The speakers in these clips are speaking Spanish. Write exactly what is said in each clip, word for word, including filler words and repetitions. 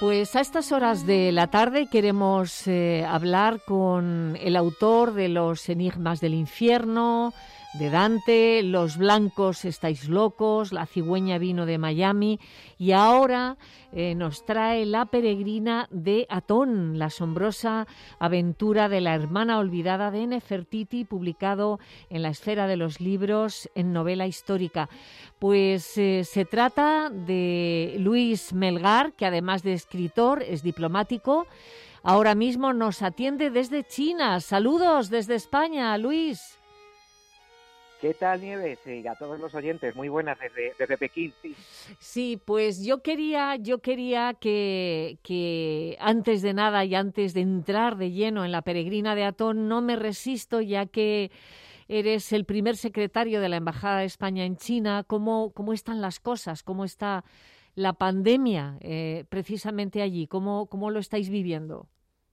Pues a estas horas de la tarde queremos eh, hablar con el autor de Los enigmas del infierno, de Dante, Los blancos estáis locos, La cigüeña vino de Miami, y ahora eh, nos trae La peregrina de Atón, la asombrosa aventura de la hermana olvidada de Nefertiti, publicado en la Esfera de los Libros en novela histórica. Pues eh, se trata de Luis Melgar, que además de escritor es diplomático. Ahora mismo nos atiende desde China. Saludos desde España, Luis. ¿Qué tal, Nieves? Y a todos los oyentes, muy buenas desde, desde Pekín, sí. Sí, pues yo quería, yo quería que, que antes de nada y antes de entrar de lleno en La peregrina de Atón, no me resisto, ya que eres el primer secretario de la Embajada de España en China. ¿Cómo, cómo están las cosas? ¿Cómo está la pandemia eh, precisamente allí? ¿Cómo, cómo lo estáis viviendo?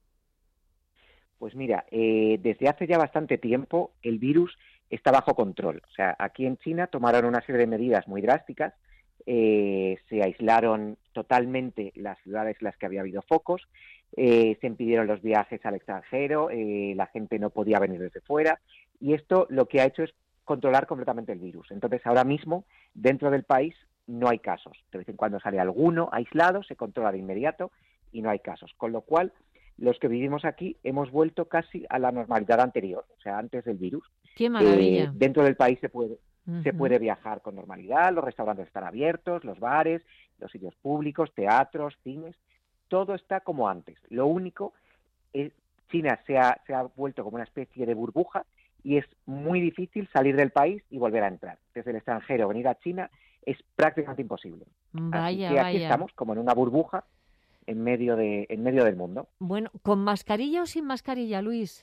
Pues mira, eh, desde hace ya bastante tiempo el virus está bajo control. O sea, aquí en China tomaron una serie de medidas muy drásticas, eh, se aislaron totalmente las ciudades en las que había habido focos, eh, se impidieron los viajes al extranjero, eh, la gente no podía venir desde fuera, y esto lo que ha hecho es controlar completamente el virus. Entonces, ahora mismo, dentro del país, no hay casos. De vez en cuando sale alguno aislado, se controla de inmediato y no hay casos. Con lo cual, los que vivimos aquí hemos vuelto casi a la normalidad anterior, o sea, antes del virus. ¡Qué maravilla! Eh, dentro del país se puede, uh-huh. se puede viajar con normalidad, los restaurantes están abiertos, los bares, los sitios públicos, teatros, cines, todo está como antes. Lo único es China se ha, se ha vuelto como una especie de burbuja y es muy difícil salir del país y volver a entrar. Desde el extranjero venir a China es prácticamente imposible. Vaya, Así que aquí vaya. estamos como en una burbuja en medio de, en medio del mundo. Bueno, ¿con mascarilla o sin mascarilla, Luis?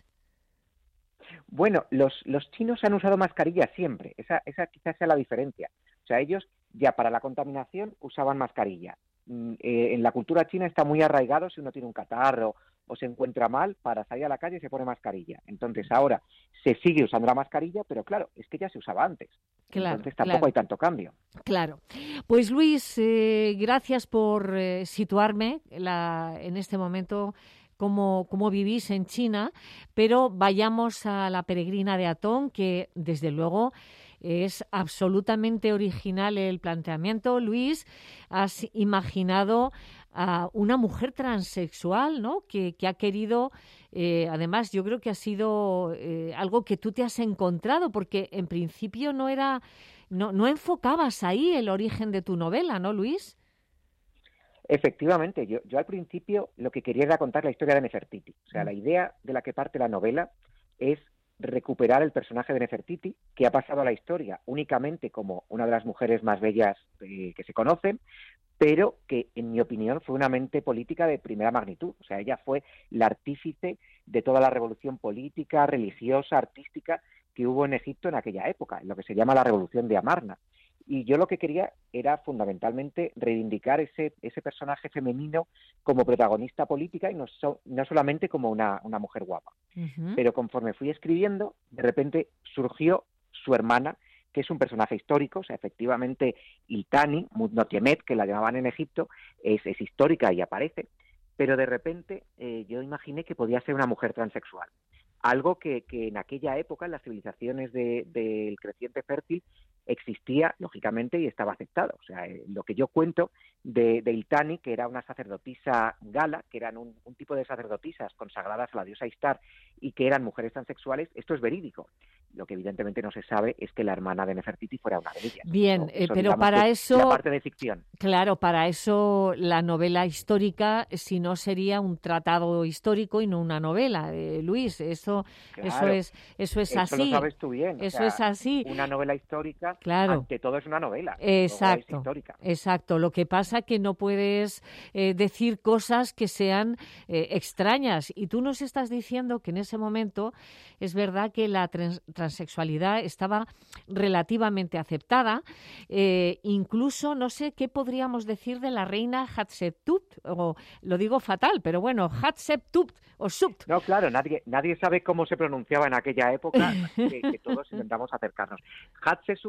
Bueno, los, los chinos han usado mascarilla siempre, esa, esa quizás sea la diferencia. O sea, ellos ya para la contaminación usaban mascarilla. Eh, en la cultura china está muy arraigado, si uno tiene un catarro o se encuentra mal, para salir a la calle se pone mascarilla. Entonces ahora se sigue usando la mascarilla, pero claro, es que ya se usaba antes. Claro, Entonces tampoco claro. hay tanto cambio. Claro. Pues Luis, eh, gracias por eh, situarme la, en este momento cómo, cómo vivís en China, pero vayamos a La peregrina de Atón, que desde luego es absolutamente original el planteamiento. Luis, has imaginado a una mujer transexual, ¿no? Que, que ha querido, eh, además yo creo que ha sido eh, algo que tú te has encontrado, porque en principio no era, no, no enfocabas ahí el origen de tu novela, ¿no, Luis? Efectivamente, yo, yo al principio lo que quería era contar la historia de Nefertiti. O sea, la idea de la que parte la novela es recuperar el personaje de Nefertiti, que ha pasado a la historia únicamente como una de las mujeres más bellas eh, que se conocen, pero que, en mi opinión, fue una mente política de primera magnitud. O sea, ella fue la artífice de toda la revolución política, religiosa, artística que hubo en Egipto en aquella época, en lo que se llama la Revolución de Amarna. Y yo lo que quería era fundamentalmente reivindicar ese, ese personaje femenino como protagonista política y no, so, no solamente como una, una mujer guapa. Uh-huh. Pero conforme fui escribiendo, de repente surgió su hermana, que es un personaje histórico. O sea, efectivamente Iltani, Mutnotiemet, que la llamaban en Egipto, es, es histórica y aparece, pero de repente eh, yo imaginé que podía ser una mujer transexual. Algo que, que en aquella época, en las civilizaciones del de, de creciente fértil, existía, lógicamente, y estaba aceptado. O sea, eh, lo que yo cuento de, de Iltani, que era una sacerdotisa gala, que eran un, un tipo de sacerdotisas consagradas a la diosa Ishtar y que eran mujeres transexuales, esto es verídico. Lo que evidentemente no se sabe es que la hermana de Nefertiti fuera una de ellas. Bien, eso, eso, pero para eso... La parte de ficción. Claro, para eso la novela histórica, si no sería un tratado histórico y no una novela, eh, Luis. Eso, claro, eso es, eso es eso así. Lo sabes tú bien. Eso o sea, es así. Una novela histórica, claro. ante todo es una novela. Exacto. Es histórica. Exacto. Lo que pasa es que no puedes eh, decir cosas que sean eh, extrañas. Y tú nos estás diciendo que en ese momento es verdad que la trans transexualidad estaba relativamente aceptada. Eh, incluso, no sé qué podríamos decir de la reina Hatshepsut, o lo digo fatal, pero bueno, Hatshepsut o Supt. No, claro, nadie nadie sabe cómo se pronunciaba en aquella época, que, que todos intentamos acercarnos. Hatshepsut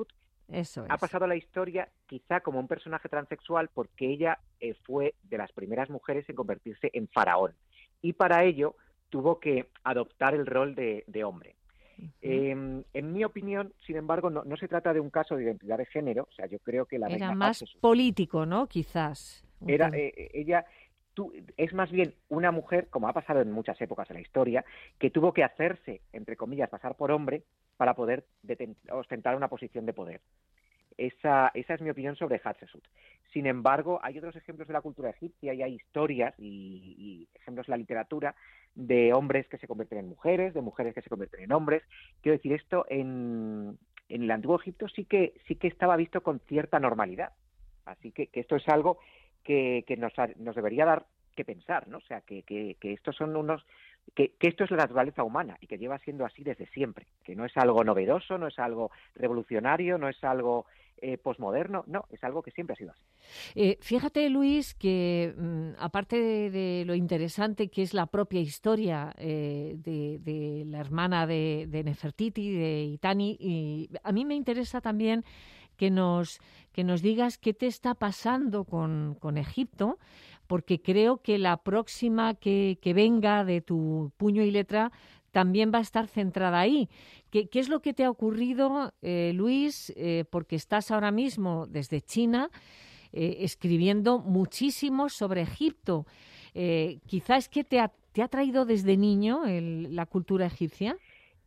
Eso Ha es. pasado a la historia quizá como un personaje transexual porque ella eh, fue de las primeras mujeres en convertirse en faraón y para ello tuvo que adoptar el rol de, de hombre. Ujú. Eh, en mi opinión, sin embargo, no, no se trata de un caso de identidad de género, o sea, yo creo que la Era reina más Hatshepsut político, ¿no? Quizás un era, tema. eh, ella tú, es más bien una mujer, como ha pasado en muchas épocas de la historia, que tuvo que hacerse, entre comillas, pasar por hombre para poder deten- ostentar una posición de poder. Esa, esa es mi opinión sobre Hatshepsut. Sin embargo, hay otros ejemplos de la cultura egipcia y hay historias y, y ejemplos en la literatura de hombres que se convierten en mujeres, de mujeres que se convierten en hombres. Quiero decir, esto en, en el Antiguo Egipto sí que, sí que estaba visto con cierta normalidad. Así que, que esto es algo que, que nos, ha- nos debería dar que pensar, ¿no? O sea, que, que, que estos son unos que, que esto es la naturaleza humana y que lleva siendo así desde siempre, que no es algo novedoso, no es algo revolucionario, no es algo eh, posmoderno, no, es algo que siempre ha sido así. Eh, fíjate, Luis, que mm, aparte de, de lo interesante que es la propia historia eh, de, de la hermana de, de Nefertiti, de Itani, y a mí me interesa también que nos, que nos digas qué te está pasando con, con Egipto, porque creo que la próxima que, que venga de tu puño y letra también va a estar centrada ahí. ¿Qué, qué es lo que te ha ocurrido, eh, Luis? Eh, porque estás ahora mismo desde China eh, escribiendo muchísimo sobre Egipto. Eh, quizá es que te ha, te ha traído desde niño el, la cultura egipcia.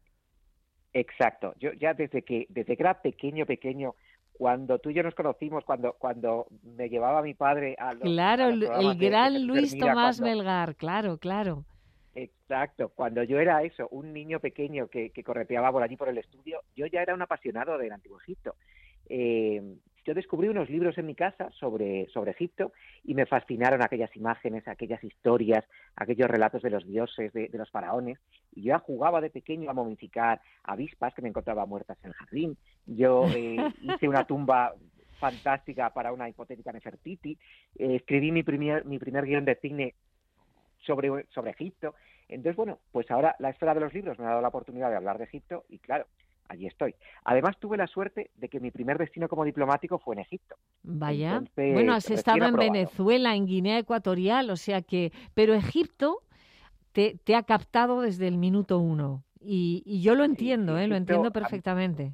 Exacto, yo ya desde que, desde que era pequeño, pequeño, cuando tú y yo nos conocimos, cuando, cuando me llevaba mi padre a los, Claro, a los el, el programas de, de gran Jesús Luis Hermida, Tomás cuando, Melgar, claro, claro. exacto, cuando yo era eso, un niño pequeño que, que correteaba por allí por el estudio, yo ya era un apasionado del Antiguo Egipto. Eh, yo descubrí unos libros en mi casa sobre, sobre Egipto y me fascinaron aquellas imágenes, aquellas historias, aquellos relatos de los dioses, de, de los faraones. Y yo ya jugaba de pequeño a momificar avispas que me encontraba muertas en el jardín. Yo eh, hice una tumba fantástica para una hipotética Nefertiti. Eh, escribí mi primer, mi primer guión de cine sobre, sobre Egipto. Entonces, bueno, pues ahora la esfera de los libros me ha dado la oportunidad de hablar de Egipto y claro, allí estoy. Además, tuve la suerte de que mi primer destino como diplomático fue en Egipto. Vaya. Bueno, Entonces, has recién estado en aprobado. Venezuela, en Guinea Ecuatorial, o sea que, pero Egipto te, te ha captado desde el minuto uno. Y, y yo lo Sí, sí, entiendo, ¿eh? Lo entiendo Egipto perfectamente.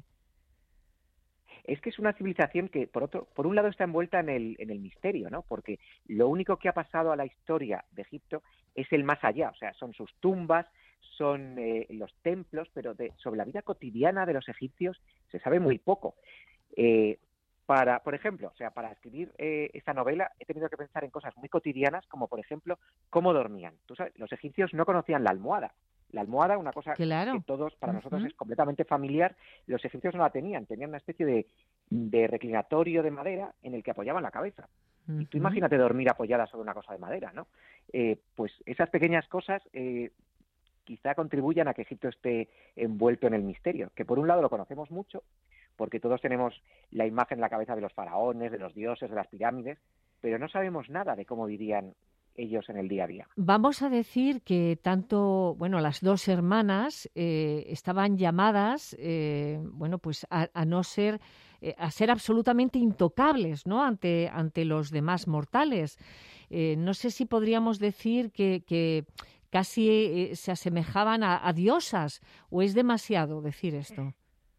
es que es una civilización que, por otro, por un lado, está envuelta en el, en el misterio, ¿no? Porque lo único que ha pasado a la historia de Egipto es el más allá, o sea, son sus tumbas, son eh, los templos, pero de, sobre la vida cotidiana de los egipcios se sabe muy poco. Eh, para, por ejemplo, o sea, para escribir eh, esta novela he tenido que pensar en cosas muy cotidianas, como por ejemplo, cómo dormían. Tú sabes, los egipcios no conocían la almohada. La almohada, una cosa que Claro. todos, para nosotros Ujú, es completamente familiar, los egipcios no la tenían, tenían una especie de, de reclinatorio de madera en el que apoyaban la cabeza. Y tú ujú. imagínate dormir apoyada sobre una cosa de madera, ¿no? Eh, pues esas pequeñas cosas eh, quizá contribuyan a que Egipto esté envuelto en el misterio, que por un lado lo conocemos mucho, porque todos tenemos la imagen en la cabeza de los faraones, de los dioses, de las pirámides, pero no sabemos nada de cómo vivían ellos en el día a día. Vamos a decir que tanto, bueno, las dos hermanas eh, estaban llamadas, eh, bueno, pues a, a no ser, eh, a ser absolutamente intocables, ¿no? Ante, ante los demás mortales. Eh, no sé si podríamos decir que, que casi eh, se asemejaban a, a diosas, o es demasiado decir esto.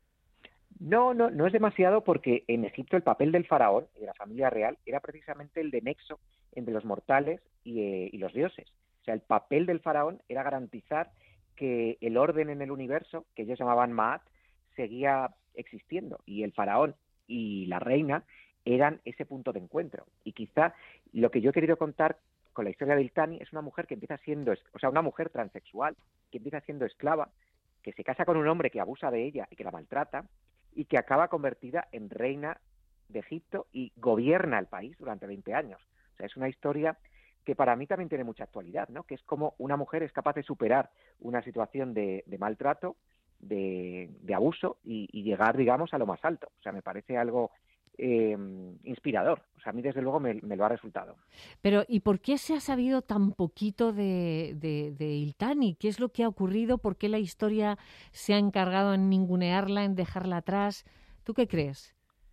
No, no, no es demasiado porque en Egipto el papel del faraón y de la familia real era precisamente el de nexo entre los mortales y, eh, y los dioses. O sea, el papel del faraón era garantizar que el orden en el universo, que ellos llamaban Maat, seguía existiendo y el faraón y la reina eran ese punto de encuentro. Y quizá lo que yo he querido contar con la historia de Iltani es una mujer que empieza siendo, o sea, una mujer transexual que empieza siendo esclava, que se casa con un hombre que abusa de ella y que la maltrata, y que acaba convertida en reina de Egipto y gobierna el país durante veinte años. O sea, es una historia que para mí también tiene mucha actualidad, ¿no? Que es como una mujer es capaz de superar una situación de, de maltrato, de, de abuso y, y, llegar, digamos, a lo más alto. O sea, me parece algo eh, inspirador. O sea, a mí desde luego me, me lo ha resultado. Pero, ¿y por qué se ha sabido tan poquito de, de, de Iltani? ¿Qué es lo que ha ocurrido? ¿Por qué la historia se ha encargado en ningunearla, en dejarla atrás? ¿Tú qué crees?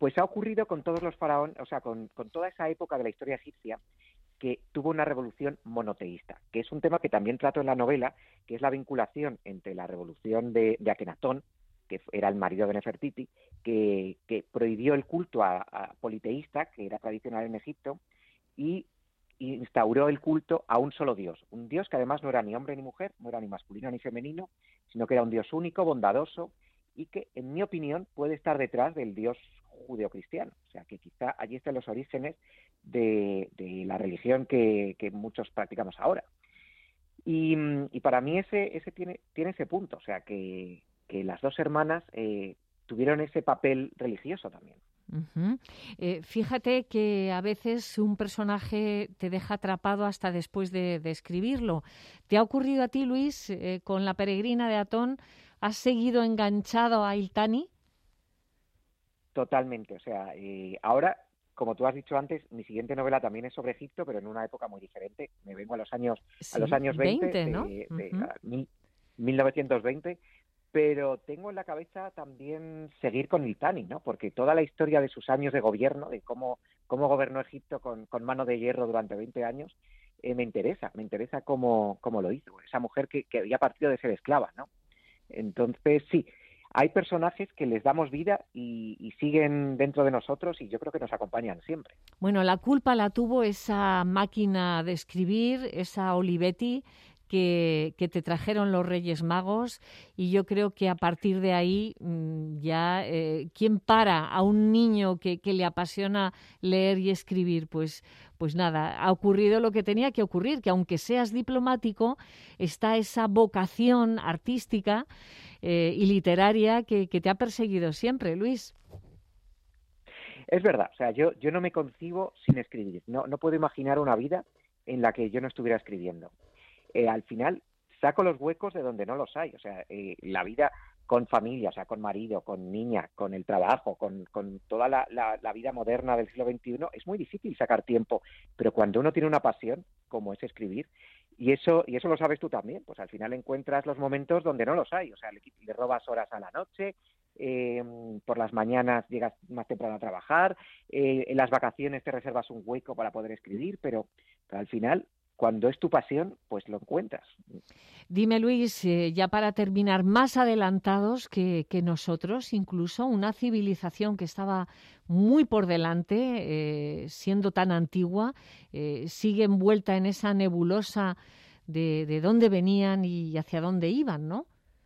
Pues ha ocurrido con todos los faraones, o sea, con, con toda esa época de la historia egipcia que tuvo una revolución monoteísta, que es un tema que también trato en la novela, que es la vinculación entre la revolución de, de Akenatón, que era el marido de Nefertiti, que, que prohibió el culto a, a politeísta, que era tradicional en Egipto, y instauró el culto a un solo dios, un dios que además no era ni hombre ni mujer, no era ni masculino ni femenino, sino que era un dios único, bondadoso, y que, en mi opinión, puede estar detrás del dios judeocristiano. O sea, que quizá allí están los orígenes de, de la religión que, que muchos practicamos ahora. Y, y para mí ese, ese tiene, tiene ese punto, o sea, que, que las dos hermanas eh, tuvieron ese papel religioso también. Uh-huh. Eh, fíjate que a veces un personaje te deja atrapado hasta después de, de escribirlo. ¿Te ha ocurrido a ti, Luis, eh, con La peregrina de Atón? ¿Has seguido enganchado a Iltani? Totalmente, o sea, eh, ahora, como tú has dicho antes, mi siguiente novela también es sobre Egipto, pero en una época muy diferente. Me vengo a los años, Sí, a los años veinte, veinte, de, ¿no? de, Uh-huh. a mil, mil novecientos veinte, pero tengo en la cabeza también seguir con Iltani, ¿no? Porque toda la historia de sus años de gobierno, de cómo, cómo gobernó Egipto con, con mano de hierro durante veinte años, eh, me interesa, me interesa cómo, cómo lo hizo, esa mujer que, que había partido de ser esclava, ¿no? Entonces, sí, hay personajes que les damos vida y, y siguen dentro de nosotros y yo creo que nos acompañan siempre. Bueno, la culpa la tuvo esa máquina de escribir, esa Olivetti, que, que te trajeron los Reyes Magos, y yo creo que a partir de ahí mmm, ya, eh, ¿quién para a un niño que, que le apasiona leer y escribir? Pues, pues nada, ha ocurrido lo que tenía que ocurrir, que aunque seas diplomático, está esa vocación artística eh, y literaria que, que te ha perseguido siempre, Luis. Es verdad, o sea, yo, yo no me concibo sin escribir, no, no puedo imaginar una vida en la que yo no estuviera escribiendo. Eh, al final saco los huecos de donde no los hay, o sea, eh, la vida con familia, o sea, con marido, con niña, con el trabajo, con, con toda la, la, la vida moderna del siglo veintiuno, es muy difícil sacar tiempo, pero cuando uno tiene una pasión, como es escribir, y eso y eso lo sabes tú también, pues al final encuentras los momentos donde no los hay, o sea, le, le robas horas a la noche, eh, por las mañanas llegas más temprano a trabajar, eh, en las vacaciones te reservas un hueco para poder escribir, pero, pero al final, cuando es tu pasión, pues lo encuentras. Dime, Luis, eh, ya para terminar, más adelantados que, que nosotros, incluso una civilización que estaba muy por delante, eh, siendo tan antigua, eh, sigue envuelta en esa nebulosa de, de dónde venían y hacia dónde iban, ¿no?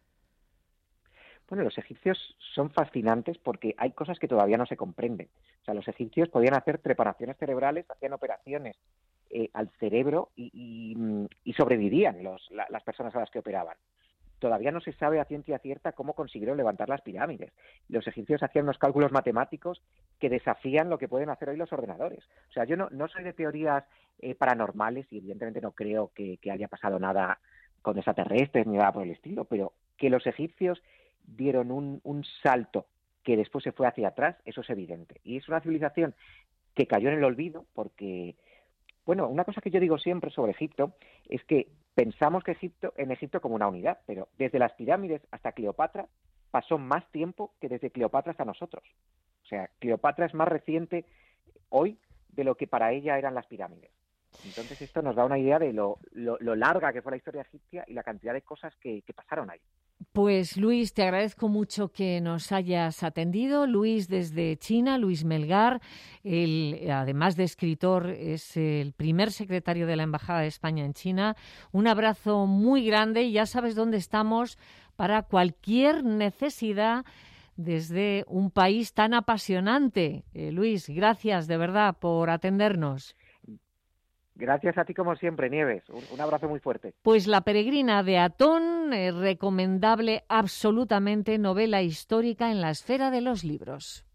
Bueno, los egipcios son fascinantes porque hay cosas que todavía no se comprenden. O sea, los egipcios podían hacer preparaciones cerebrales, hacían operaciones eh, al cerebro y, y, y sobrevivían los, la, las personas a las que operaban. Todavía no se sabe a ciencia cierta cómo consiguieron levantar las pirámides. Los egipcios hacían unos cálculos matemáticos que desafían lo que pueden hacer hoy los ordenadores. O sea, yo no, no soy de teorías eh, paranormales y evidentemente no creo que, que haya pasado nada con extraterrestres ni nada por el estilo, pero que los egipcios dieron un, un salto que después se fue hacia atrás, eso es evidente. Y es una civilización que cayó en el olvido porque, bueno, una cosa que yo digo siempre sobre Egipto es que pensamos que Egipto, en Egipto como una unidad, pero desde las pirámides hasta Cleopatra pasó más tiempo que desde Cleopatra hasta nosotros. O sea, Cleopatra es más reciente hoy de lo que para ella eran las pirámides. Entonces esto nos da una idea de lo, lo, lo larga que fue la historia egipcia y la cantidad de cosas que, que pasaron ahí. Pues Luis, te agradezco mucho que nos hayas atendido. Luis desde China, Luis Melgar, el, además de escritor, es el primer secretario de la Embajada de España en China. Un abrazo muy grande y ya sabes dónde estamos para cualquier necesidad desde un país tan apasionante. Eh, Luis, gracias de verdad por atendernos. Gracias a ti como siempre, Nieves. Un, un abrazo muy fuerte. Pues La peregrina de Atón, eh, recomendable absolutamente, novela histórica en la esfera de los libros.